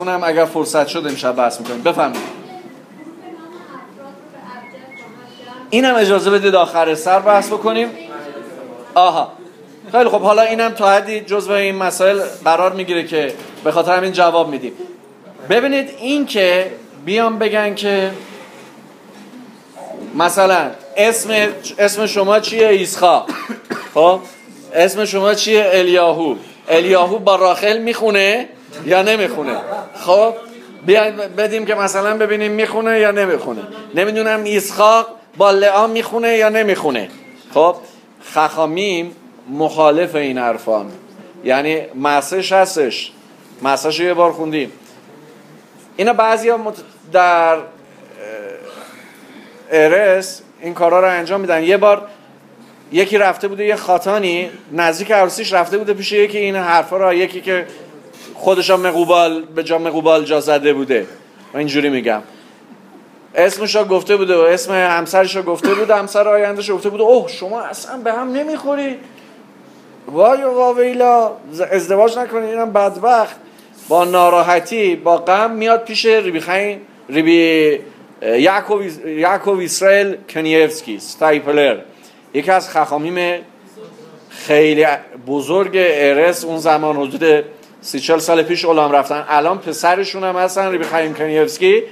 اونم اگر فرصت شد امشب بحث میکنیم. بفهمید اینم اجازه بدید آخر سر بحث بکنیم. آها خیلی خب، حالا اینم تا حدی جزو این مسائل قرار میگیره که به خاطر همین جواب میدیم. ببینید این که بیان بگن که مثلا اسم شما چیه؟ ایسخاق. خب اسم شما چیه؟ الیاهو. الیاهو با راخل میخونه یا نمیخونه؟ خب بیاین بدیم که مثلا ببینیم میخونه یا نمیخونه. نمیدونم ایسخاق با لعا میخونه یا نمیخونه. خب خخامیم مخالف این حرفان، یعنی مسش هستش، مسش یه بار خوندیم. اینا بعضیا در ارس این کارا رو انجام میدن. یه بار یکی رفته بوده، یه خاتانی نزدیک عروسیش رفته بوده پیش یکی این حرفا رو، یکی که خودشا مقوبال به جا مقوبال جا زده بوده، من اینجوری میگم، اسمشو گفته بوده و اسم همسرشو گفته بوده، همسر آیندهشو گفته بوده. اوه شما اصلا به هم نمیخوری، وای و ویلا، ازدواج نکنید. اینم بدبخت با ناراحتی با غم میاد پیش ریبی یعکوب اسرائیل کنیفسکی استایپلر، یکی از خخامیم خیلی بزرگ ارس اون زمان، حدود 30-40 سال پیش علام رفتن. الان پسرشون هم هستن، ریبی خایم کنیفسکی،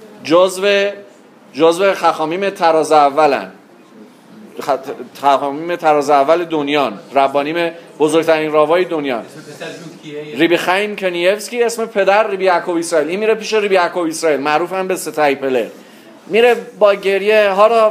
جزو خخامیم تراز اولن، خخامیم تراز اول دنیان، ربانیم بزرگترین راوای دنیا. ریبی خایم کنیفسکی اسم پدر ریبی یعکوب اسرائیل. این میره پیش ریبی یعکوب اسرائیل، معروف هم به استایپلر، میره با گریه ها را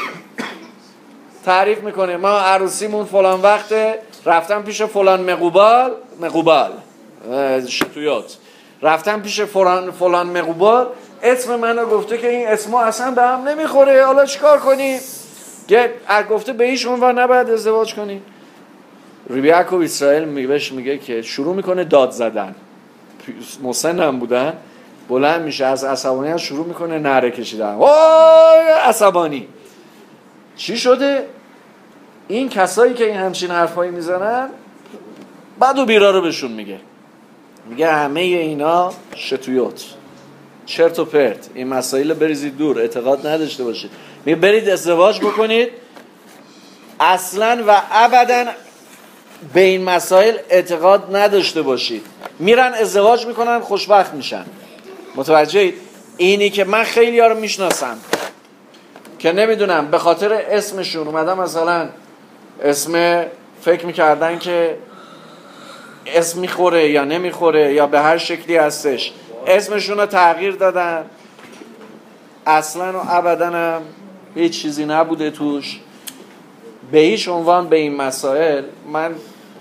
تعریف میکنه. ما عروسیمون فلان وقته، رفتم پیش فلان مقوبال شتویات، رفتم پیش فلان مقوبال، اسم منو گفته که این اسما اصلا به هم نمیخوره، حالا چیکار کنیم؟ گفته به هیچ عنوان نباید ازدواج کنیم. ریبی یعکوب اسرائیل بهش میگه که شروع میکنه داد زدن، مسن هم بودن، بلند میشه از عصبانیت شروع میکنه نعره کشیدن، وای عصبانی. چی شده؟ این کسایی که این همچین حرفایی میزنن بعد و بیرا رو بهشون میگه همه اینا شتویات، چرت و پرت، این مسائل بریزید دور، اعتقاد نداشته باشید. میگه برید ازدواج بکنید، اصلا و ابدا به این مسائل اعتقاد نداشته باشید. میرن ازدواج میکنن، خوشبخت میشن. متوجهید؟ اینی که من خیلی ها رو میشناسم که نمیدونم به خاطر اسمشون اومدن مثلا اسم فکر میکردن که اسم میخوره یا نمیخوره یا به هر شکلی هستش، اسمشون رو تغییر دادن، اصلا و ابدا هم هیچ چیزی نبوده توش. به هیچ عنوان به این مسائل من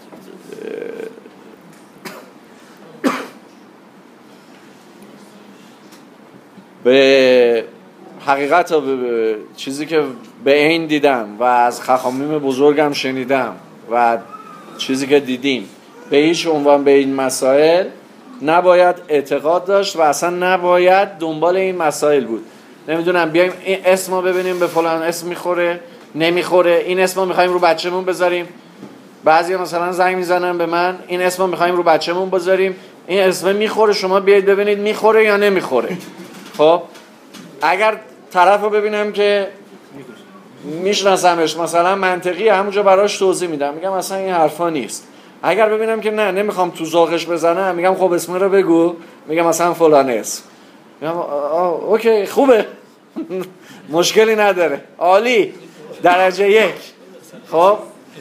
به حقیقت به چیزی که به عین دیدم و از خخامیم بزرگم شنیدم و چیزی که دیدیم، به هیچ عنوان به این مسائل نباید اعتقاد داشت و اصلا نباید دنبال این مسائل بود. نمیدونم بیایم این اسمو ببینیم به فلان اسم میخوره نمیخوره، این اسمو میخوایم رو بچه‌مون بذاریم. بعضیا مثلا زنگ میزنن به من، این اسمو میخوایم رو بچه‌مون بذاریم، این اسم میخوره، شما بیاید ببینید میخوره یا نمیخوره. خب اگر طرفو ببینم که میشناسمش مثلا منطقی، همونجا براش توضیح میدم، میگم اصلا این حرفا نیست. اگر ببینم که نه نمیخوام تو ذوقش بزنم، میگم خب اسم رو بگو، میگم مثلا فلان اسم، میگم اوکی خوبه مشکلی نداره، عالی، درجه 1. خب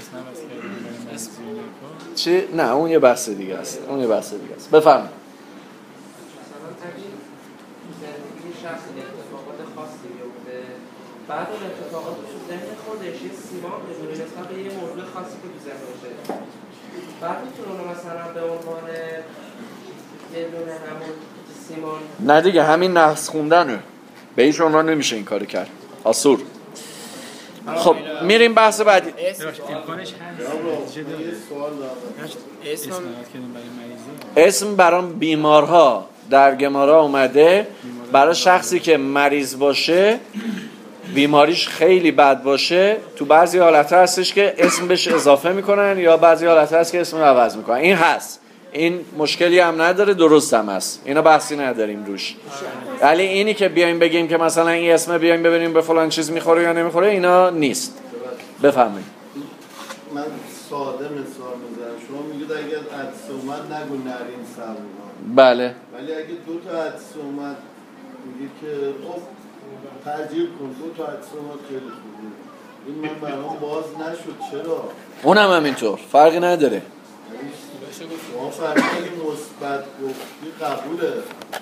چی؟ نه اون یه بحث دیگه است، بفرمایید. بعد اون اتفاقات تو ذهن خودش یه سیمان بدونه نسبت به یه موضوع خاصی که تو ذهنشه، بعد میتونه مثلا به عنوان یه دونه همون سیمان، نه دیگه همین نحس خوندنه، به هیچ عنوان نمیشه این کارو کرد، آسور. خب میریم بحث بعدی. اسم برای بیمارها در گمارا اومده، برای شخصی که مریض باشه، بیماریش خیلی بد باشه، تو بعضی حالت هستش که اسم بهش اضافه میکنن یا بعضی حالت هست که اسم رو عوض میکنن. این هست، این مشکلی هم نداره، درست هم هست، اینا بحثی نداریم روش. ولی اینی که بیایم بگیم که مثلا این اسم بیایم ببینیم به فلان چیز میخوره یا نمیخوره، اینا نیست. بفهمید. من ساده مثال میزنم. شما میگید اگر عدس اومد نگو نرین سبونا. بله. ولی اگه دو تا عدس اومد میگید که خب ترجیح کن، دو تا عدس اومد خیلی خوبه. این من برام باز نشد. چرا؟ اونم همینطور، فرقی نداره. شما فرقی مثبت گفتی قبوله.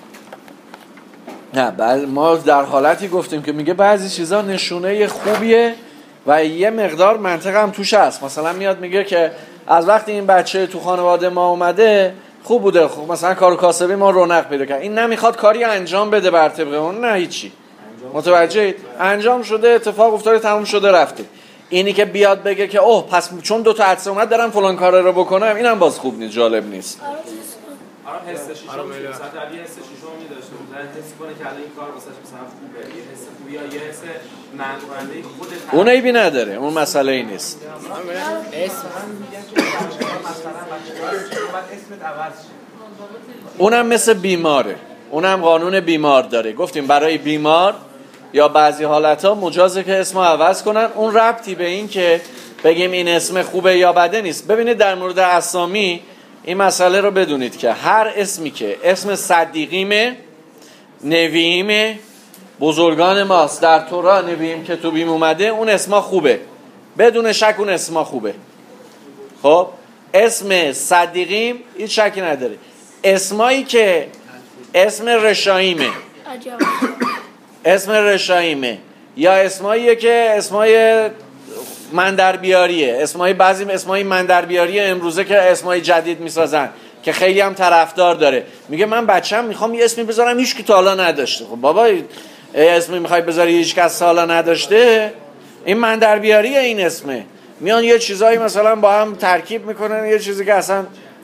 نه، ما در حالتی گفتیم که میگه بعضی چیزا نشونه خوبیه و یه مقدار منطق هم توش هست. مثلا میاد میگه که از وقتی این بچه تو خانواده ما اومده خوب بوده، خب مثلا کار و کاسبی ما رونق پیدا کرد، این نمیخواد کاری انجام بده بر طبق اون، نه هیچی. متوجهید؟ انجام شده، اتفاق افتاده، تموم شده، رفته. اینی که بیاد بگه که اوه پس چون دو تا عدس اومد دارم فلان کار رو بکنم، اینم باز خوب نیست، جالب نیست. آره حس شیشم مثلا علی حس شیشم می‌داشت، مثلا حس کنه که الان این کار واسش مثلا خوبه، یه حس خوبی یا یه حس منقولنده خودت، اون عیبی نداره، اون مسئله ای نیست. اسم هم میگن که مثلا بعد اسمت عوض شه. اونم مثل بیماره، اونم قانون بیمار داره. گفتیم برای بیمار یا بعضی حالتها مجازه که اسمو عوض کنن. اون ربطی به این که بگیم این اسم خوبه یا بده نیست. ببینید در مورد اسامی این مسئله رو بدونید که هر اسمی که اسم صدیقیمه، نوییمه، بزرگان ماست، در تورا نوییم کتوبیم اومده، اون اسما خوبه، بدون شک اون اسما خوبه. خب اسم صدیقیم هیچ شکی نداره. اسمایی که اسم رشاییمه، اسم رشاییمه، یا اسماییه که اسمای مندربیاریه، بعضی اسمای مندربیاریه امروزه که اسمای جدید میسازن که خیلی هم طرفدار داره. میگه من بچه‌م میخوام یه اسمی بذارم هیچ کی تا حالا نداشته. خب بابا اسمی میخوای بذاری هیچ کس تا حالا نداشته؟ این مندربیاریه این اسمه. میان یه چیزایی مثلا با هم ترکیب میکنن، یه چیزی که اصلا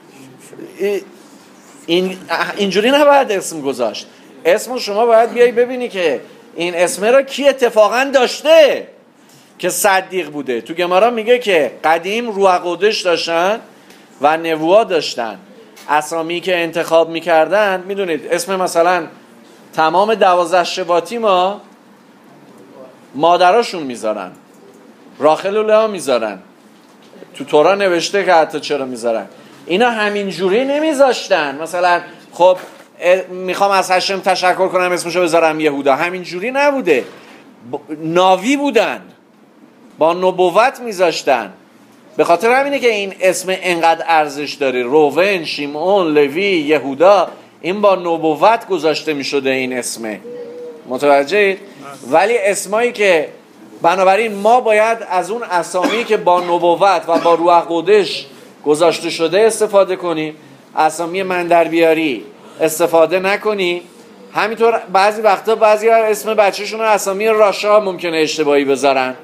اینجوری نباید اسم گذاشت. اسمو شما باید بیای ببینی که این اسم را کی اتفاقا داشته که صدیق بوده. تو گمارا میگه که قدیم روح قدش داشتن و نبوت داشتن. اسامی که انتخاب میکردن، میدونید اسم مثلا تمام 12 شباتی ما مادراشون میذارن، راخل و لئا میذارن. تو تورا نوشته که حتی چرا میذارن. اینا همین جوری نمیذاشتن. مثلا خب میخوام از هشم تشکر کنم اسمشو بذارم یهودا، همین جوری نبوده. ناوی بودن، با نبوت میذاشتن. به خاطر همینه که این اسم انقدر ارزش داره. روون، شیمعون، لوی، یهودا، این با نبوت گذاشته میشده این اسمه. متوجهید؟ ولی اسمایی که بنابراین ما باید از اون اسامی که با نبوت و با روح قدش گذاشته شده استفاده کنیم. اسامی مندربیاری استفاده نکنیم. همینطور بعضی وقتا بعضی ها اسم بچه‌شون رو اسامی راشا ممکنه اشتباهی بذارن.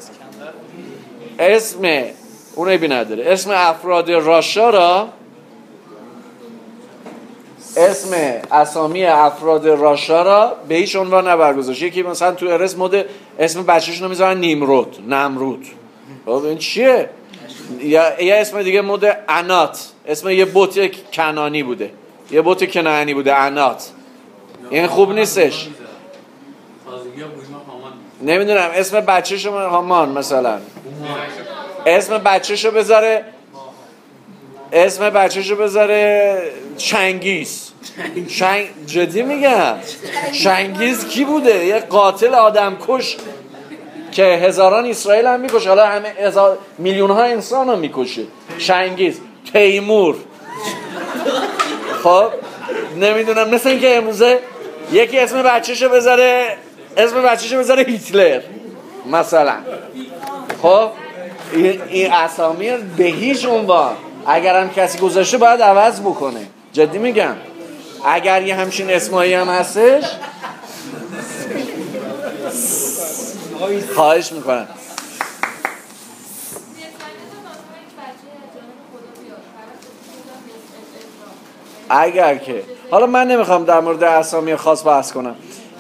اسم اون عیبی نداره. اسم افراد راشا را، اسم اسامی افراد راشا را به هیچ عنوان نبرگذاشت. یکی مثلا تو ارس مد اسم بچه‌شون رو میذارن نمرود. خب این چیه؟ یا یه اسم دیگه مد انات، اسم یه بت کنانی بوده، یه بت کنعانی بوده، انات. این خوب نیستش. نمیدونم اسم بچه‌شو هامان مثلا اسم بچه‌شو بذاره چنگیز. جدی میگم، چنگیز کی بوده؟ یه قاتل آدم کش که هزاران اسرائیل هم میکشه، حالا همه میلیون ها انسان هم میکشه. چنگیز. تیمور. خب نمیدونم، مثل این که امروزه یکی اسم بچه‌شو بذاره هیتلر مثلا. خب این اسامی به هیچ عنوان اگرم کسی گذاشته باید عوض بکنه. جدی میگم، اگر یه همچین اسمایی هم هستش خواهش میکنم. اگر که حالا من نمیخوام در مورد اسامی خاص بحث کنم،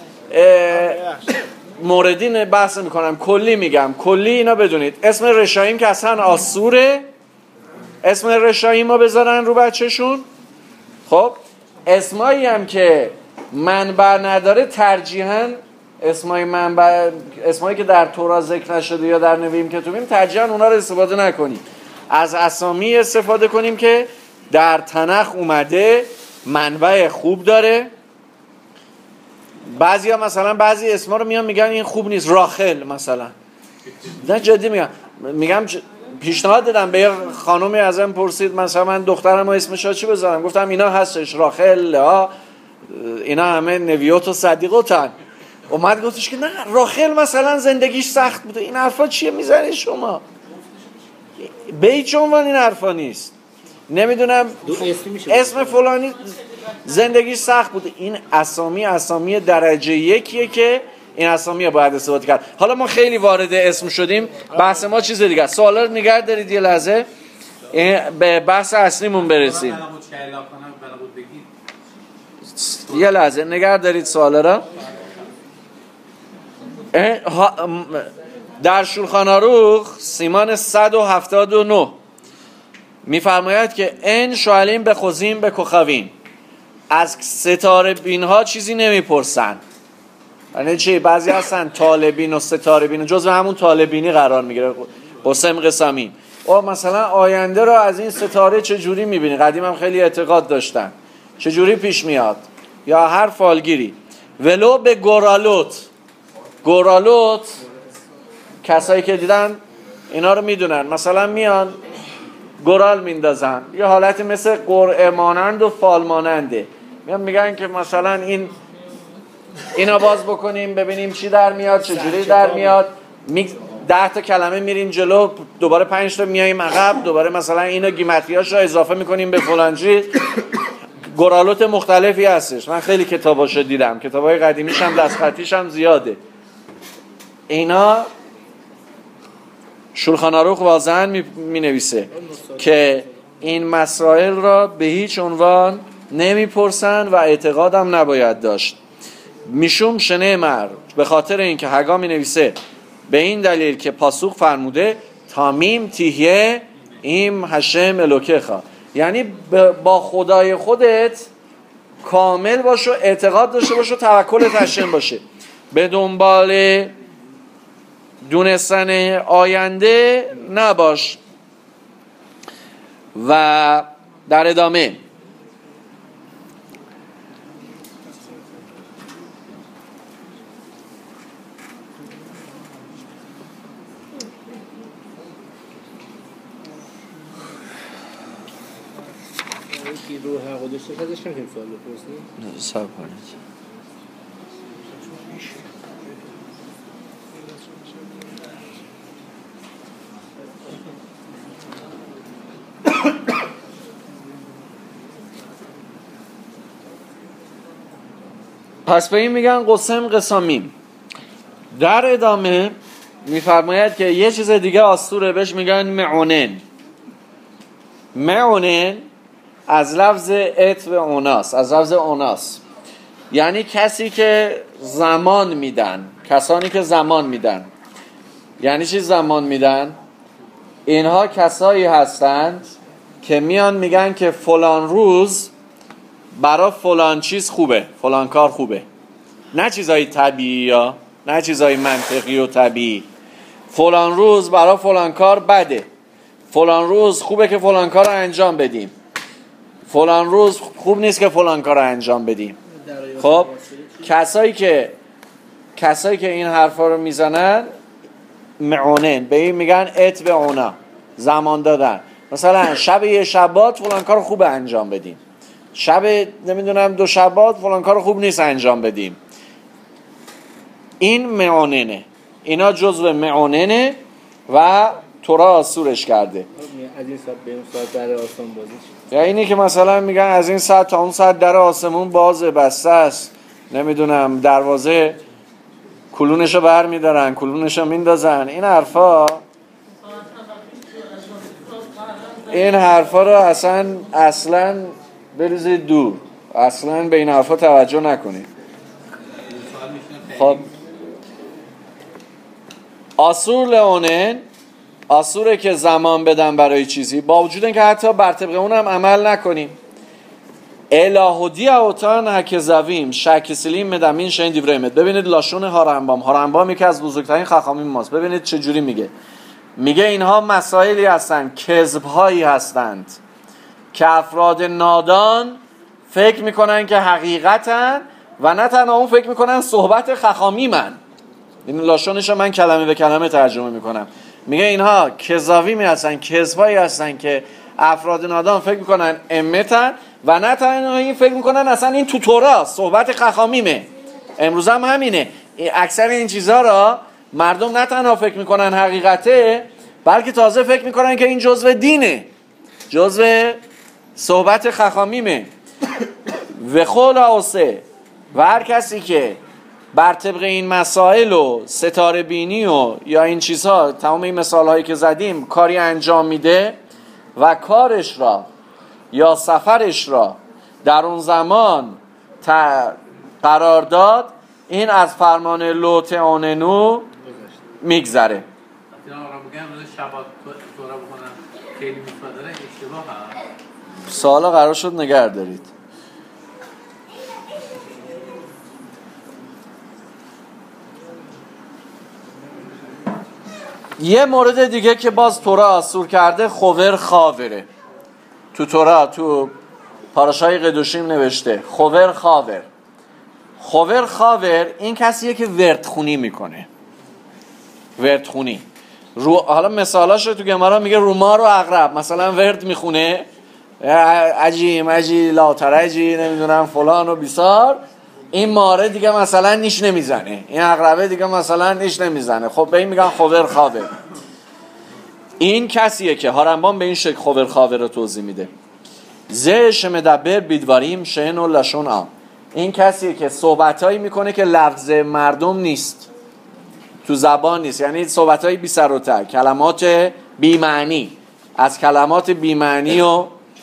موردین بحث میکنم، کلی میگم. کلی اینا بدونید اسم رشاییم که اصلا آسوره، اسم رشاییم رو بذارن رو بچهشون. خب اسمایی هم که منبع نداره ترجیحاً اسمایی که در تورات ذکر نشده یا در نویم کتبیم ترجیحاً اونا رو استفاده نکنیم، از اسامی استفاده کنیم که در تنخ اومده، منبع خوب داره. بعضی ها مثلا بعضی اسما رو میگن این خوب نیست، راخل مثلا، نه جدی میگم پیشنهاد دادم به یه خانومی ازم پرسید مثلا من دخترم اسمش چی بذارم، گفتم اینا هستش، راخل، ها اینا همه نویوت و صدیقوتن. اومد گفتش که نه راخل مثلا زندگیش سخت بوده. این حرفا چیه میزنی شما؟ به هیچ عنوان این حرفا نیست. نمیدونم اسم فلانی زندگیش سخت بوده. این اسامی درجه یکیه که این اسامی رو باید استفاده کرد. حالا ما خیلی وارد اسم شدیم، بحث ما چیز دیگه. سوالا رو نگه دارید یه لحظه به بحث اصلیمون برسیم. یه لحظه نگه دارید سوالا رو. در شولخان آروخ سیمان 179 میفرماید که ان شوالیم به خوزیم به کخوین، از ستاره بین ها چیزی نمیپرسن. یعنی چی؟ بعضی هستن طالبین و ستاره بین، جزو همون طالبینی قرار میگیره قسم قسمین. او مثلا آینده رو از این ستاره چه جوری میبینی؟ قدیم هم خیلی اعتقاد داشتن چه جوری پیش میاد، یا هر فالگیری. ولو به گورالوت کسایی که دیدن اینا رو میدونن، مثلا میان گورال میندازن، یه حالتی مثل قرعه مانند و فال ماننده، میگن که مثلا اینا باز بکنیم ببینیم چی در میاد، چه جوری در میاد. 10 تا کلمه میریم جلو، دوباره 5 تا میایم عقب، دوباره مثلا اینو گیمتریاش رو اضافه میکنیم به فلان چیز. گورالوت مختلفی هستش، من خیلی کتاباشو دیدم، کتابای قدیمیش هم دستخطیش هم زیاده. اینا شولخان آروخ واضحاً می نویسه که این مسائل را به هیچ عنوان نمیپرسن و اعتقادم نباید داشت. میشوم شنه مر، به خاطر اینکه هگا می نویسه به این دلیل که پاسوخ فرموده تامیم تیهیه ایم هشم الوکخا، یعنی با خدای خودت کامل باش و اعتقاد داشته باش و توکلت هشم باشه، به دنبال دونستن آینده نباش. و در ادامه روح حق داشته ازش نمی‌تونیم سوال بپرسیم. صبر کنید. پس به این میگن قسم قسامیم. در ادامه میفرماید که یه چیز دیگه آسطوره بهش میگن معونن از لفظ ات و اوناس، از لفظ اوناس، یعنی کسی که زمان میدن، کسانی که زمان میدن. یعنی چی زمان میدن؟ اینها کسایی هستند که میان میگن که فلان روز برای فلان چیز خوبه، فلان کار خوبه، نه چیزای طبیعی یا نه چیزای منطقی و طبیعی. فلان روز برای فلان کار بده، فلان روز خوبه که فلان کار رو انجام بدیم، فلان روز خوب نیست که فلان کار رو انجام بدیم. خب کسایی که این حرفا رو میزنن معونن، به این میگن ات به اونا، زمان دادن. مثلا شب یه شبات فلان کار خوب انجام بدیم، شب نمیدونم 2 شبات فلان کار خوب نیست انجام بدیم. این معوننه، اینا جزو معوننه و تورا آسورش کرده. از این ساعت به اون ساعت در آسمون بازی چی؟ یا اینی که مثلا میگن از این ساعت تا اون ساعت در آسمون بازه، بسته است، نمیدونم دروازه کلونشو بر میدارن، کلونشو میندازن. این حرفا رو اصلا بریزید دور، اصلا به این حرفا توجه نکنید. خب آسور لئونن، آسوره که زمان بدن برای چیزی، با وجود اینکه حتی بر طبق اونم عمل نکنیم. الهودی اوتان هکزویم شکسلیم مدامین شین دیورمت. ببینید لاشون هارنبام یکی از بزرگترین خاخامین ماست. ببینید چه جوری میگه اینها مسائلی هستند، کذب‌هایی هستند که افراد نادان فکر میکنن که حقیقتن و نه تنها اون فکر میکنن صحبت خخامیمن. این لاشونش من کلمه به کلمه ترجمه میکنم. میگه اینها کذاویمی هستن، کذبایی هستن که افراد نادان فکر میکنن امتن و نه تنها این فکر میکنن اصلا این تو تورا صحبت خخامیمه. امروز هم همینه، اکثر این چیزها را مردم نه تنها فکر میکنن حقیقته، بلکه تازه فکر میکنن که این جزء دینه، جزء صحبت خخامیمه. و خلاصه و هر کسی که بر طبق این مسائل و ستاره بینی و یا این چیزها، تمام این مثال هایی که زدیم، کاری انجام میده و کارش را یا سفرش را در اون زمان قرار داد، این از فرمان لوط آننو میگذره. وقتی آقا بگم شبات تورا بکنم خیلی میفا داره اشتباه هست. سوالا قرار شد نگه دارید. یه مورد دیگه که باز تورا آسور کرده خوور خاوره. تو تورا تو پاراشای قدوشیم نوشته خوور خاور. خوور خاور این کسیه که وردخونی میکنه. وردخونی حالا مثالاش رو تو گمارا میگه رومار و عقرب مثلا ورد میخونه، عجی لاترجی نمیدونم فلان و بیسار. این ماره دیگه مثلا نیش نمیزنه، این عقربه دیگه مثلا نیش نمیزنه. خب به این میگن خوور خاور. این کسیه که هارنبام به این شکل خوور خاور رو توضیح میده. زش مدبر بیدواریم شن و لشون آم. این کسیه که صحبتایی میکنه که لفظ مردم نیست، تو زبان نیست، یعنی صحبتایی بی سر و ته، کلمات بی معنی، از کلمات بی معنی و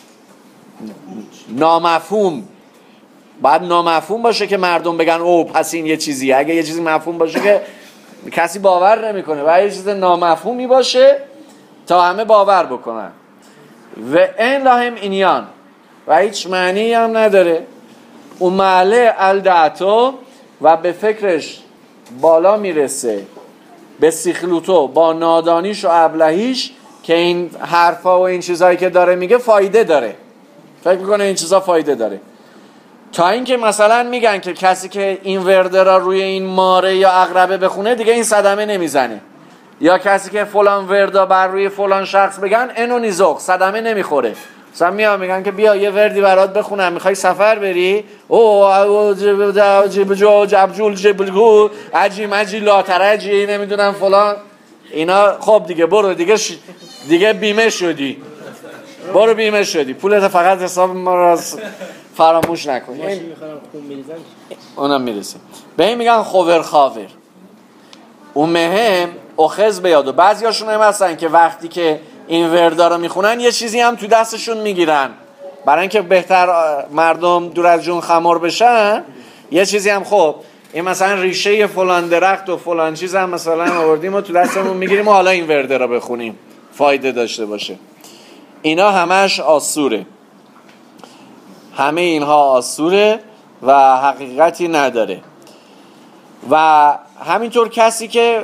نامفهوم. باید نامفهوم باشه که مردم بگن او پس این یه چیزیه. اگه یه چیزی مفهوم باشه که کسی باور نمیکنه، باید یه چیز نامفهومی باشه تا همه باور بکنن. و این لاهم اینیان و هیچ معنی هم نداره. اون معله الدعتو و به فکرش بالا میرسه، به سیخلوتو با نادانیش و ابلهیش که این حرفا و این چیزایی که داره میگه فایده داره، فکر میکنه این چیزا فایده داره. تا اینکه مثلا میگن که کسی که این ورده را روی این ماره یا عقربه بخونه دیگه این صدمه نمیزنه، یا کسی که فلان وردا بر روی فلان شخص بگن اینو نیزوق صدمه نمیخوره. مثلا میان میگن که بیا یه وردی برات بخونم، میخوای سفر بری، او جبجول جبلگو عجی لاترجی نمیدونم فلان اینا. خب دیگه برو دیگه بیمه شدی، برو بیمه شدی، پولت فقط حساب ما را فراموش نکن. ماشین میخوام خون میریزم اونم میرسه. به این میگن خوور خاور. اون مهم اخذ بیادو. بعضی هاشون هم هستن که وقتی که این وردا رو میخونن یه چیزی هم تو دستشون میگیرن برای اینکه بهتر مردم دور از جون خمار بشن. یه چیزی هم خب این مثلا ریشه فلان درخت و فلان چیز هم مثلا آوردیم و تو دستمون میگیریم و حالا این ورده رو بخونیم فایده داشته باشه. اینا همش آسوره، همه اینها آسوره و حقیقتی نداره. و همینطور کسی که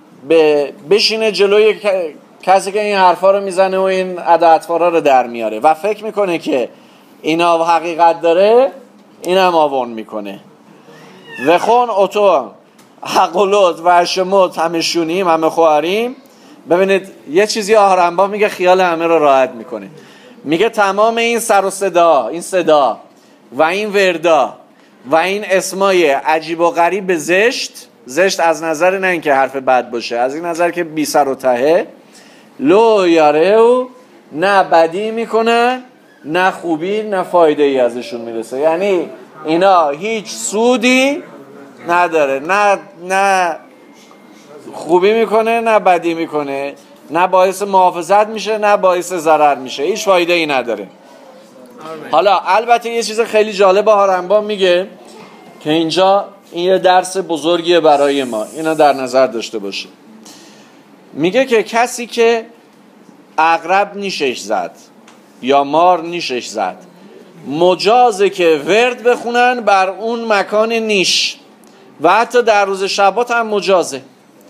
بشینه جلوی کسی که این حرفا رو میزنه و این عداطفارا رو در میاره و فکر میکنه که اینا حقیقت داره، این هم آون میکنه. و خون اتو حقولوت و شموت همه شونیم همه خواریم. ببینید یه چیزی هارنبا میگه خیال همه رو راحت میکنه. میگه تمام این سر و صدا، این صدا و این وردا و این اسمای عجیب و غریب زشت از نظر نه اینکه حرف بد باشه، از این نظر که بی سر و تهه، لو یارهو نه بدی میکنن نه خوبی نه فایده ای ازشون میرسه. یعنی اینا هیچ سودی نداره، نه خوبی میکنه نه بدی میکنه، نه باعث محافظت میشه نه باعث ضرر میشه، هیچ فایده ای نداره. حالا البته یه چیز خیلی جالب هارنبام میگه که اینجا این یه درس بزرگیه برای ما، اینو در نظر داشته باشه. میگه که کسی که عقرب نیشش زد یا مار نیشش زد مجازه که ورد بخونن بر اون مکان نیش و حتی در روز شبات هم مجازه.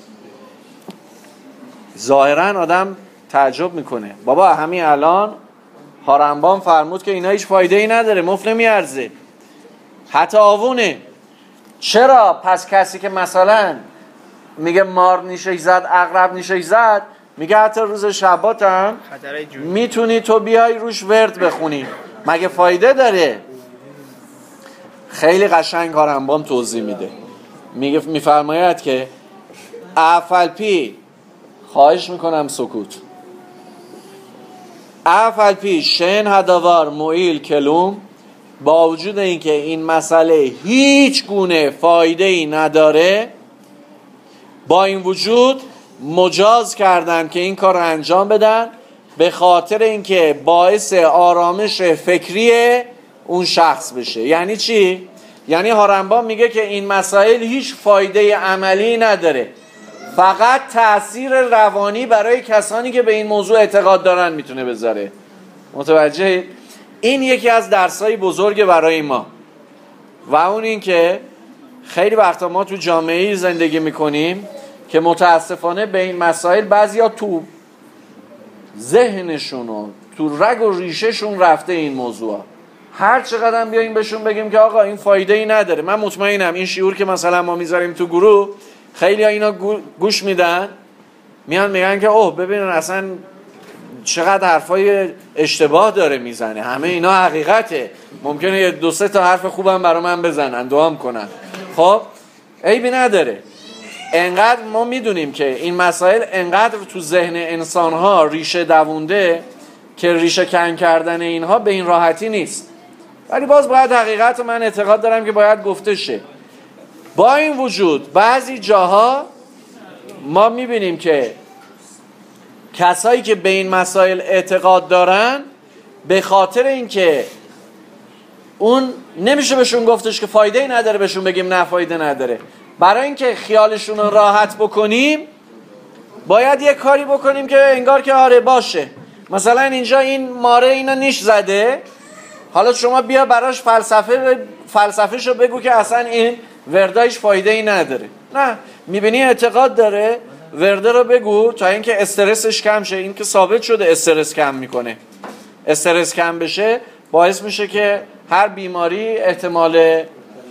ظاهرا آدم تعجب میکنه، بابا همین الان هارنبان فرمود که اینا هیچ فایده ای نداره، مفت نمیارزه، حتی آوونه. چرا پس کسی که مثلا میگه مار نیشش زد، عقرب نیشش زد، میگه حتی روز شبات هم میتونی تو بیای روش ورد بخونی، مگه فایده داره؟ خیلی قشنگ هارنبان توضیح میده، میفرماید که افلپی، خواهش میکنم سکوت، افلپی شن هداوار مویل کلوم، با وجود اینکه این مسئله هیچ گونه فایده ای نداره، با این وجود مجاز کردن که این کار رو انجام بدن، به خاطر اینکه باعث آرامش فکری اون شخص بشه. یعنی چی؟ یعنی هارنبان میگه که این مسائل هیچ فایده عملی نداره، فقط تأثیر روانی برای کسانی که به این موضوع اعتقاد دارن میتونه بذاره. متوجه؟ این یکی از درسای بزرگ برای ما و اون این که خیلی وقتا ما تو جامعه‌ای زندگی میکنیم که متاسفانه به این مسائل بعضیا تو ذهنشون و تو رگ و ریشهشون رفته این موضوع. هر چقدر بیایم بهشون بگیم که آقا این فایده ای نداره، من مطمئنم این شعور که مثلا ما میذاریم تو گروه خیلی ها اینا گوش میدن، میان میگن که اوه ببینن اصلا چقدر حرفای اشتباه داره میزنه، همه اینا حقیقته، ممکنه یه 2-3 تا حرف خوبم برا من بزنن، دعام کنن. خب عیبی نداره، انقدر ما میدونیم که این مسائل انقدر تو ذهن انسانها ریشه دوونده که ریشه کن کردن اینها به این راحتی نیست، ولی باز باید حقیقت، من اعتقاد دارم که باید گفته شه. با این وجود بعضی جاها ما میبینیم که کسایی که به این مسائل اعتقاد دارن، به خاطر اینکه اون نمیشه بهشون گفتش که فایده ای نداره بهشون بگیم نه فایده نداره، برای اینکه خیالشون رو راحت بکنیم باید یه کاری بکنیم که انگار که آره باشه، مثلا اینجا این ماره اینا نیش زده، حالا شما بیا براش فلسفه شو بگو که اصلا این وردایش فایده ای نداره. نه، میبینی اعتقاد داره، ورده رو بگو تا اینکه استرسش کم شه. این که ثابت شده استرس کم میکنه، استرس کم بشه باعث میشه که هر بیماری احتمال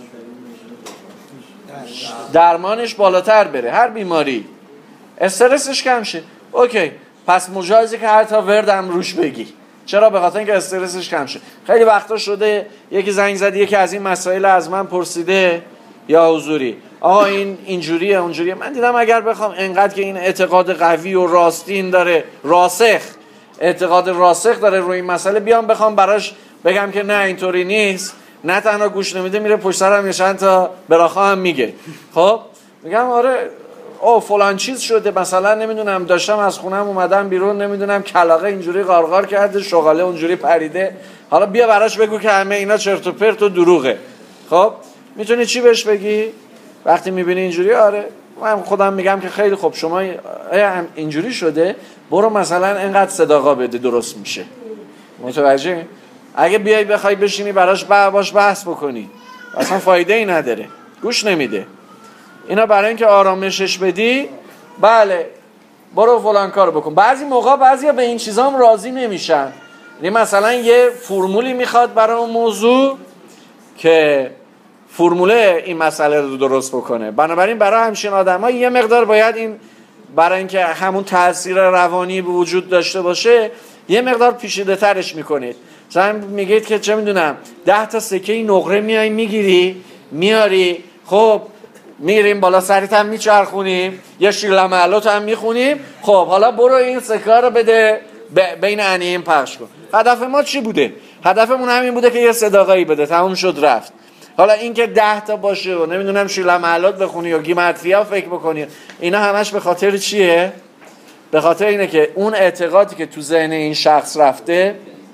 درمانش بالاتر بره، هر بیماری استرسش کم شه. اوکی، پس مجازی که حتی وردم روش بگی. چرا؟ به خاطر اینکه استرسش کم شه. خیلی وقتا شده یکی زنگ زده یکی از این مسائل از من پرسیده یا حضوری، آقا این اینجوریه اونجوریه. من دیدم اگر بخوام انقدر که این اعتقاد قوی و راستین داره، اعتقاد راسخ داره روی این مسئله، بیام بخوام براش بگم که نه اینطوری نیست، نه تنها گوش نمیده، میره پشت سرم یه چند تا براخا هم میگه. خب میگم آره او فلان چیز شده، مثلا نمیدونم داشتم از خونم اومدم بیرون، نمیدونم کلاغه اینجوری غارغار کرده، شغاله اونجوری پریده، حالا بیا براش بگو که همه اینا چرت و پرت و دروغه. خب میتونی چی بهش بگی وقتی میبینی اینجوری؟ آره من خودم میگم که خیلی خوب، شما اینجوری شده، برو مثلا اینقدر صداقا بده درست میشه. متوجه؟ اگه بیای بخوای بشینی براش باش بحث بکنی اصلا فایده ای نداره، گوش نمیده. اینا برای اینکه آرامشش بدی، بله برو فلان کار بکن. بعضی موقع بعضیا به این چیزام راضی نمیشن، یعنی مثلا یه فرمولی میخواد برای اون موضوع که فرموله این مسئله رو درست بکنه. بنابراین برای همچین آدم‌ها یه مقدار باید این، برای اینکه همون تاثیر روانی به وجود داشته باشه، یه مقدار پیچیده ترش میکنید. مثلا میگید که چه میدونم 10 تا سکه نقره میای میگیری میاری، خب میریم بالا سریت هم میچرخونیم، یه شیرلمعلات هم میخونیم، خب حالا برو این سکه رو بده بین انییم پخش کن. هدف ما چی بوده؟ هدفمون همین بوده که یه صداقایی بده، تموم شد رفت. حالا این که 10 تا باشه و نمیدونم شیرلمعلات بخونی و گیمتفیا فکر بکنی، اینا همش به خاطر چیه؟ به خاطر اینه که اون اعتقادی که تو ذهن این شخص رفته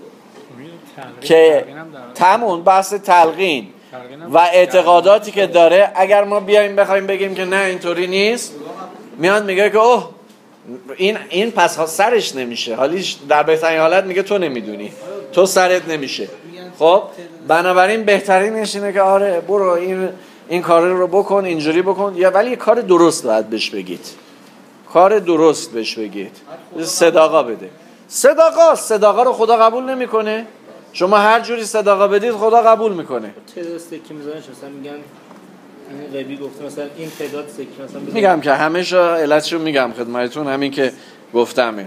که تمون بحث تلقین و اعتقاداتی که داره، اگر ما بیایم بخوایم بگیم که نه اینطوری نیست، میاد میگه که اوه این پس سرش نمیشه، حالیش در بهترین حالت میگه تو نمیدونی، تو سرت نمیشه. خب بنابراین بهترینش اینه که آره برو این کار رو بکن، اینجوری بکن، یا ولی کار درست باید بهش بگید، کار درست بهش بگید، صداقا بده. صداقا رو خدا قبول نمیکنه. شما هر جوری صداقا بدید خدا قبول میکنه. تعداد سکی میذارن مثلا میگن این غیبی گفته مثلا این تعداد سکی مثلا میگم که همه علتشو میگم خدمتتون، همین که گفتمه.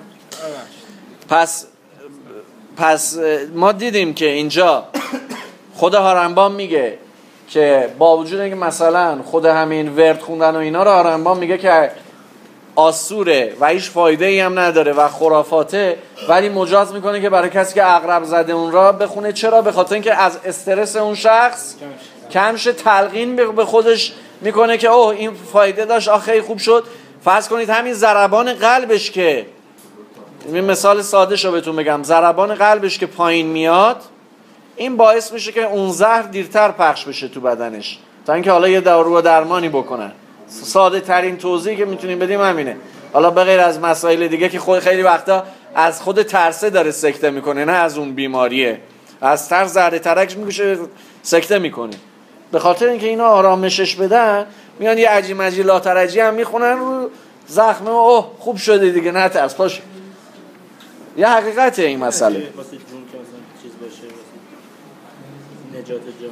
پس ما دیدیم که اینجا خود هارنبام میگه که با وجود اینکه مثلا خود همین ورد خوندن و اینا رو هارنبام میگه که آسوره و هیچ فایده ای هم نداره و خرافاته، ولی مجاز میکنه که برای کسی که عقرب زده اون را بخونه. چرا؟ به خاطر اینکه از استرس اون شخص کمش تلقین به خودش میکنه که اوه این فایده داشت، آخه خوب شد. فرض کنید همین ضربان قلبش که این مثال ساده شو بهتون بگم، ضربان قلبش که پایین میاد این باعث میشه که اون زهر دیرتر پخش بشه تو بدنش تا اینکه حالا یه دارو و درمانی بکنن. ساده ترین توضیحی که میتونیم بدیم همینه. حالا به غیر از مسائل دیگه که خیلی وقتا از خود ترسه داره سکته میکنه، نه از اون بیماریه، از ترس زهر ترک میکشه سکته میکنه. به خاطر اینکه اینا آرامشش بدن میان یه عجی مجی لاترجی هم میخونن رو زخمه و اوه خوب شده دیگه، نه ترس پاش. یه حقیقته این مسئله. واسه جون که مثلا چیز باشه واسه نجات جان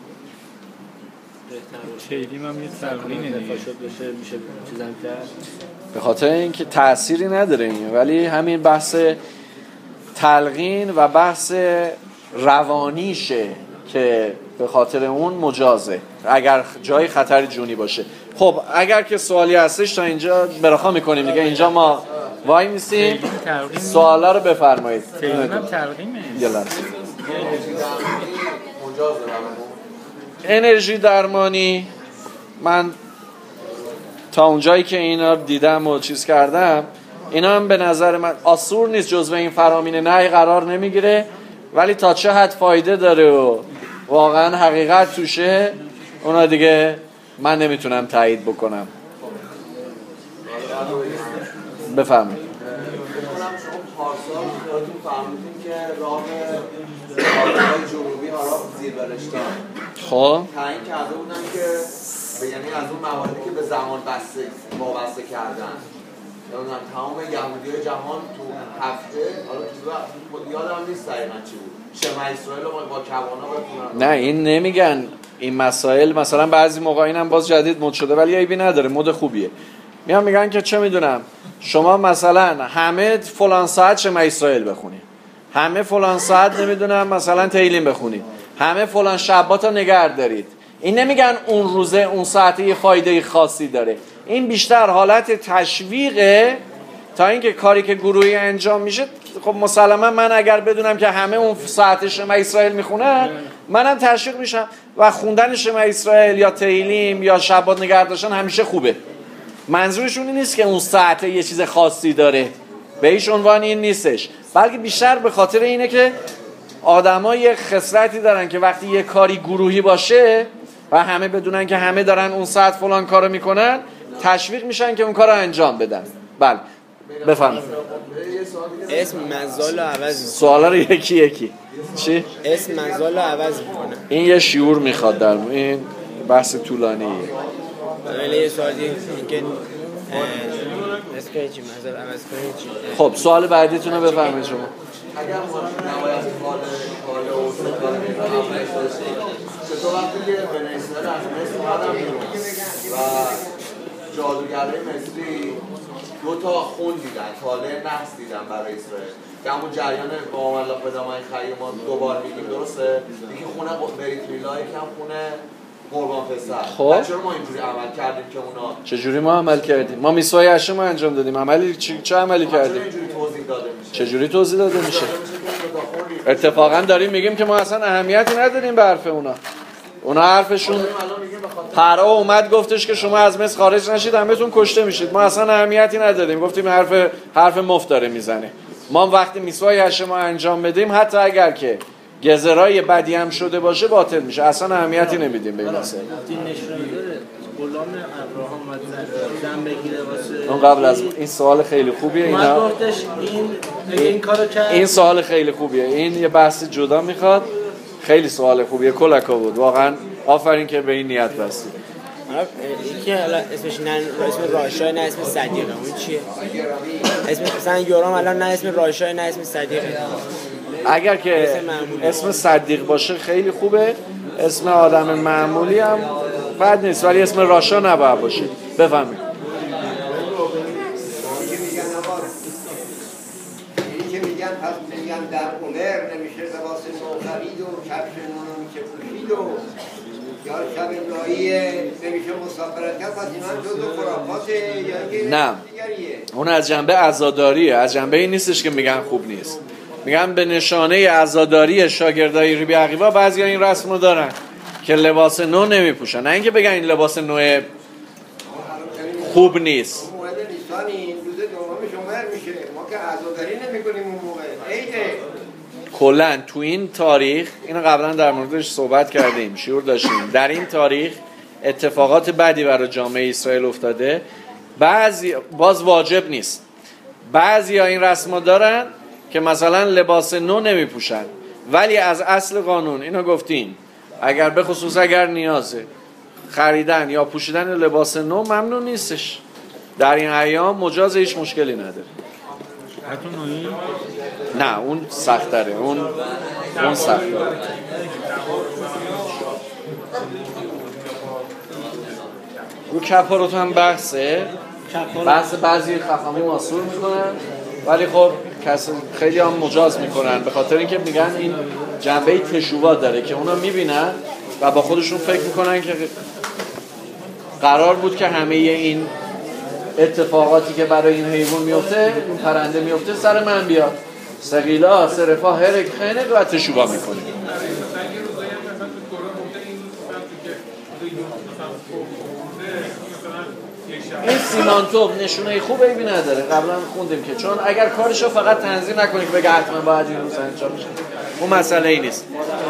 خیلی هم یه تلقینه دیگه بشه میشه چیزام کرد. به خاطر اینکه تأثیری نداره این، ولی همین بحث تلقین و بحث روانیشه که به خاطر اون مجازه اگر جای خطر جونی باشه. خب اگر که سوالی هستش تا اینجا براخا میکنیم دیگه، اینجا ما وای میسیم، سوالا رو بفرمایید. هم تلقیمه انرژی درمانی. من تا اونجایی که اینا دیدم و چیز کردم، اینا هم به نظر من آسور نیست، جزو این فرامین نهی قرار نمیگیره، ولی تا چه حد فایده داره و واقعا حقیقت توشه اونا دیگه من نمیتونم تایید بکنم. بفهمید. شما پارسال خیالتون فهمیدین که راه آفریقای جنوبی عراق زیر برشتان خب تعیین کرده بودن که یعنی از اون مواردی که به زمان وابسته کردن، نمیدونم تمام یهودیای جهان تو هفته، حالا تو یادم نیست دقیقاً چی بود، شمع اسرائیل با کوانا بخونن. نه این نمیگن این مسائل، مثلا بعضی موقع اینم باز جدید مد شده ولی عیبی نداره، مد خوبیه. میگن که چه میدونم شما مثلا همه فلان ساعت شمع اسرائیل بخونید، همه فلان ساعت نمیدونم مثلا تیلیم بخونید، همه فلان شباتو نگه دارید. این نمیگن اون روزه اون ساعت یه فایده خاصی داره، این بیشتر حالت تشویقه تا اینکه کاری که گروهی انجام میشه. خب مسلما من اگر بدونم که همه اون ساعت شمع اسرائیل میخونن منم تشویق میشم و خوندن شمع اسرائیل یا تیلیم یا شبات نگه داشتن همیشه خوبه. منظورشون این نیست که اون ساعت یه چیز خاصی داره، به هیچ عنوان این نیستش، بلکه بیشتر به خاطر اینه که آدم‌ها یه خصلتی دارن که وقتی یه کاری گروهی باشه و همه بدونن که همه دارن اون ساعت فلان کارو میکنن تشویق میشن که اون کارو انجام بدن. بله بفهم. اسم مزال رو عوض میکنه. سوالا رو یکی چی؟ اسم مزال رو عوض میکنه. این یه شعور میخواد در این بحث طولانیه. ولی یه سوال دیگه که اسم چی مزال عوض کنه چی؟ خب سوال بعدیتون رو بفرمایید شما. اگر ما نباید کال و سکال عملش داشتیم چطور وقتی که بنی اسرائیل از مصر اومدن بیرون و جادوگرای مصری 2 خون دیدن، تاله نحس دیدن برای اسرائیل که همون جریان با الله قدمای خیر ما دوبار میگیم درسته؟ دیگه خونه بریت میلای که هم خونه قربان پسر. خب چرا ما اینجوری عمل کردیم که اونا چجوری ما عمل کردیم؟ ما میسوای هشم انجام دادیم، عملی چه عملی کردیم؟ اینجوری توضیح داده میشه؟ چجوری توضیح داده میشه؟ اتفاقا داریم میگیم که ما اصلا اهمیتی نداریم به حرف اونا حرفشون پرا اومد گفتش که شما از مصر خارج نشید همه‌تون کشته میشید، ما اصلا اهمیتی ندادیم، گفتیم حرف مفت داره میزنه. ما وقتی میسوای هشم انجام بدیم حتی اگر که گزرای بدی هم شده باشه باطل میشه، اصلا اهمیتی نمیدیم به این مسئله. این نشون داره غلام ابراهام اومد زن بگیره واسه اون قبل از این سوال خیلی خوبیه، اینا گفتش این کارو کرد. این سوال خیلی خوبیه، این یه بحث جدا میخواد، خیلی سوال خوبیه کلکا بود واقعا، آفرین که به این نیت بستی. یکی الان اسمش نه اسم راشای نه اسم صدیقه، اون چیه؟ اسم مثلا یورام الان نه اسم راشای نه اسم صدیقه. اگر که اسم صدیق باشه خیلی خوبه، اسم آدم معمولی هم بد نیست، ولی اسم راشا نباید باشه. بفهمید پس میگن در عمر نمیشه لباس نو خرید و کفش نو نمیشه پوشید و یا شب نایی نمیشه مسافرت کرد، پس اینا جزو خرافاته یا اینکه نه دیگریه؟ اون از جنبه عزاداریه، از جنبه این نیستش که میگن خوب نیست، میگن به نشانه عزاداری شاگردای ربی عقیبه بعضیا این رسم رو دارن که لباس نو نمیپوشن، نه اینکه بگن این لباس نو خوب نیست. موعد نیسانی روز دومش عمر میشه، ما که عزاداری نمیکنیم اون موقع عیده. کلن تو این تاریخ، اینو قبلا در موردش صحبت کردیم، شعور داشتیم، در این تاریخ اتفاقات بدی برای جامعه اسرائیل افتاده. بعضی باز واجب نیست، بعضی ها این رسم دارن که مثلا لباس نو نمی پوشن، ولی از اصل قانون اینو گفتیم اگر به خصوص اگر نیازه خریدن یا پوشیدن لباس نو ممنوع نیستش، در این ایام مجاز هیچ مشکلی نداره. نه اون سخت داره، اون سخت داره. رو کفارات هم بحثه، بعضی خفامی ماسور میکنن، ولی خب خیلی هم مجاز میکنن، به خاطر اینکه میگن این جنبه تشوبات داره که اونا میبینن و با خودشون فکر میکنن که قرار بود که همه این اتفاقاتی که برای این حیوان میفته، این پرنده میفته، سر من بیاد. سقیلا صرفا هرک خینه و تشوبا میکنه. این سیمانتوف نشونه خوبه ایبی نداره، قبلا خوندیم که چون اگر کارشو فقط تنظیم نکنی که بگه حتما باید این روز انجام بشه، اون مسئله ای نیست.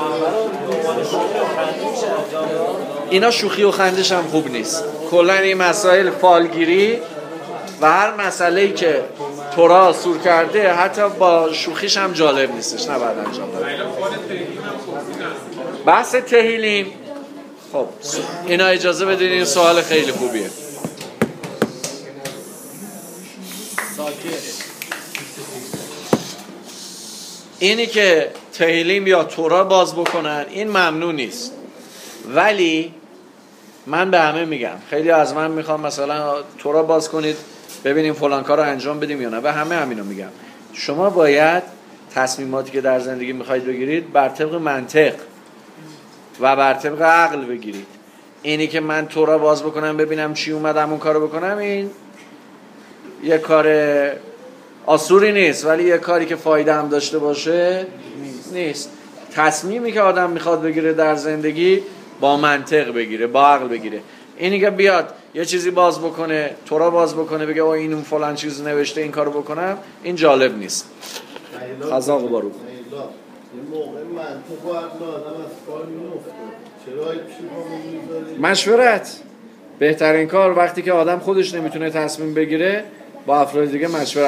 اینا شوخی و خندش هم خوب نیست. کلا این مسائل فالگیری و هر مسئله‌ای که تورا سور کرده حتی با شوخیش هم جالب نیستش، نباید انجام بده. بحث تهیلیم، خب اینا اجازه بدین، این سوال خیلی خوبیه. اینی که تهیلیم یا تورا باز بکنن این ممنوع نیست، ولی من به همه میگم، خیلی از من میخوام مثلا تورا باز کنید ببینیم فلان کار رو انجام بدیم یا نه، به همه همینو میگم. شما باید تصمیماتی که در زندگی میخواید بگیرید بر طبق منطق و بر طبق عقل بگیرید. اینی که من تورا باز بکنم ببینم چی اومدم اون کارو بکنم، این یه کار آسوری نیست، ولی یه کاری که فایده هم داشته باشه نیست. تصمیمی که آدم میخواد بگیره در زندگی با منطق بگیره، با عقل بگیره. اینی که بیاد یه چیزی باز بکنه، تورا باز بکنه، بگه این اون فلان چیز نوشته این کارو بکنم، این جالب نیست. خزاق بارو یه موقع منطق و عقل آدم از کار میفته، چرا این پیشی میذاری؟ مشورت بهترین کار، وقتی که آدم خودش نمیتونه تصمیم بگیره با افراد دیگه مشورت